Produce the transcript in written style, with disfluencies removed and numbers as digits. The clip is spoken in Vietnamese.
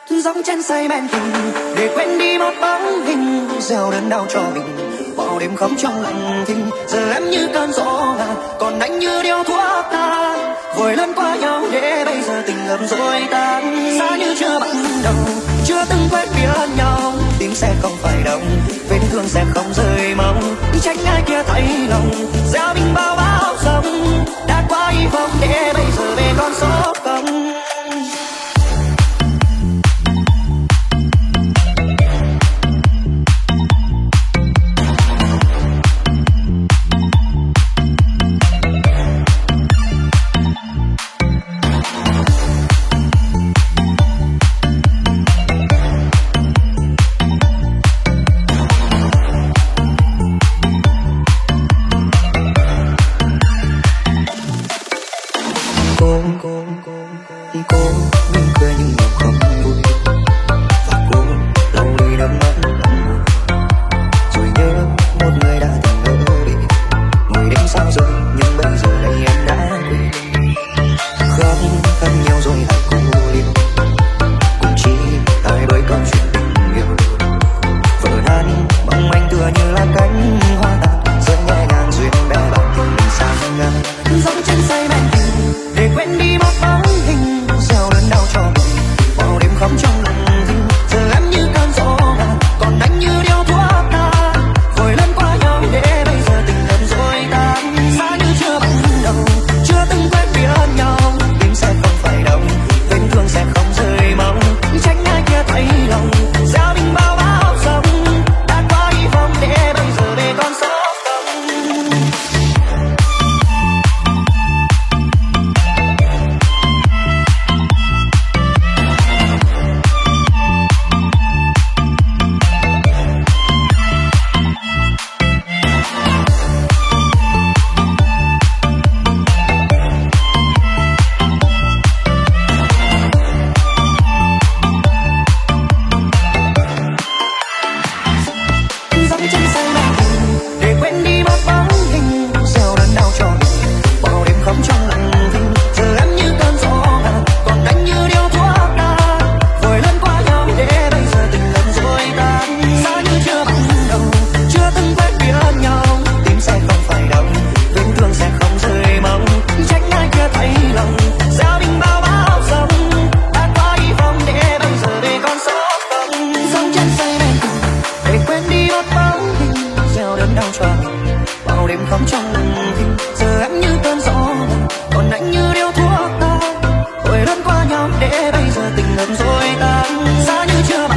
Dòng chân say men tình để quên đi một bóng hình gieo đớn đau cho mình, bao đêm khóc trong lặng thinh. Giờ em như cơn gió ngàn, còn anh như điếu thuốc tan, vội lăn qua nhau để bây giờ tình ngầm rồi tan. Xa như chưa bắt đầu, chưa từng quen biết nhau, tim sẽ không phải động, vết thương sẽ không rơi mong. Trách ai kia thấy lòng gieo mình bao bão giông, đã quá hy vọng để bây giờ về con số không. Bao đêm khóc trong lặng thinh, giờ em như cơn gió, còn anh như điếu thuốc ta, vội lăn qua nhau để bây giờ tình ngầm rồi tan. Xa như chưa